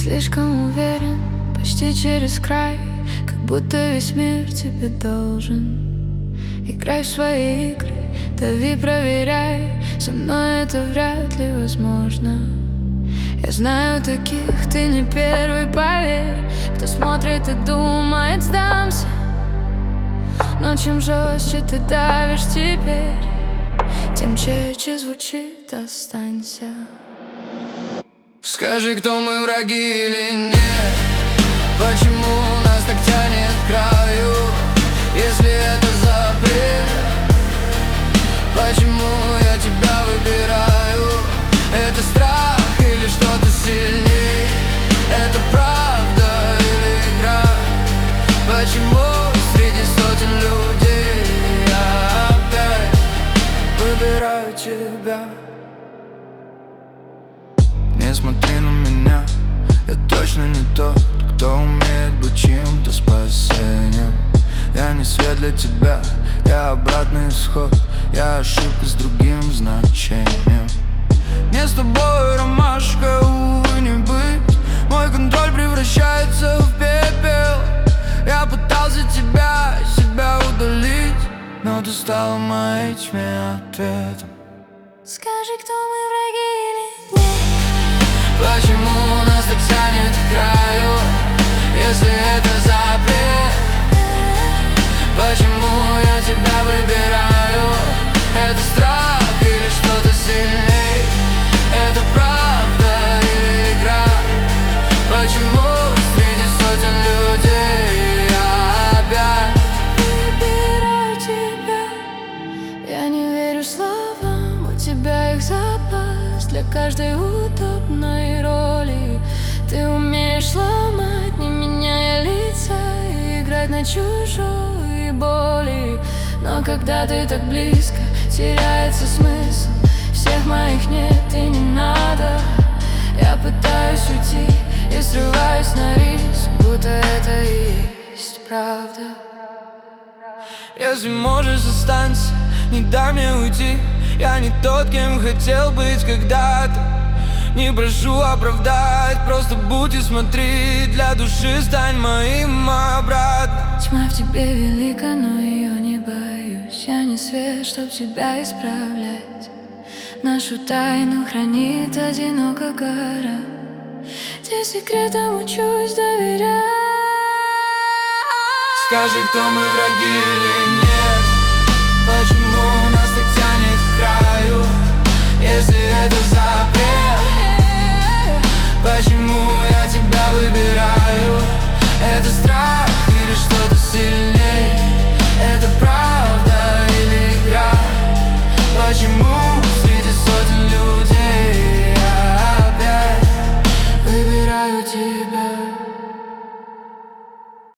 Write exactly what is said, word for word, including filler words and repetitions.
слишком уверен, почти через край, как будто весь мир тебе должен. Играй в свои игры, дави, проверяй, со мной это вряд ли возможно. Я знаю таких, ты не первый, поверь, кто смотрит и думает, сдамся. Но чем жестче ты давишь теперь, тем чаще звучит «останься». Скажи, кто мы, враги или нет? Почему нас так тянет к краю, если это запрет? Почему я тебя выбираю? Это страх или что-то сильнее? Это правда или игра? Почему среди сотен людей я опять выбираю тебя? Не смотри на меня, я точно не тот, кто умеет быть чьим-то спасением. Я не свет для тебя, я обратный исход, я ошибка с другим значением. Мне с тобой, ромашка, увы, не быть. Мой контроль превращается в пепел. Я пытался тебя, себя удалить, но ты стала моей тьме ответом. Скажи, кто мы, враги или нет? Почему нас так тянет к краю, если это запрет? Почему я тебя выбираю? Это страх или что-то сильнее? Это правда или игра? Почему среди сотен людей я опять выбираю тебя? Я не верю словам, у тебя их запас для каждой удобной роли. Ты умеешь ломать, не меняя лица, и играть на чужой боли. Но когда ты так близко, теряется смысл. Всех моих нет и не надо. Я пытаюсь уйти и срываюсь на риск, будто это и есть правда. Если можешь, останься, не дай мне уйти. Я не тот, кем хотел быть когда-то. Не прошу оправдать, просто будь и смотри. Для души стань моим обратно. Тьма в тебе велика, но ее не боюсь. Я не свет, чтоб тебя исправлять. Нашу тайну хранит одиноко гора, где секретом учусь доверять. Скажи, кто мы, враги или нет?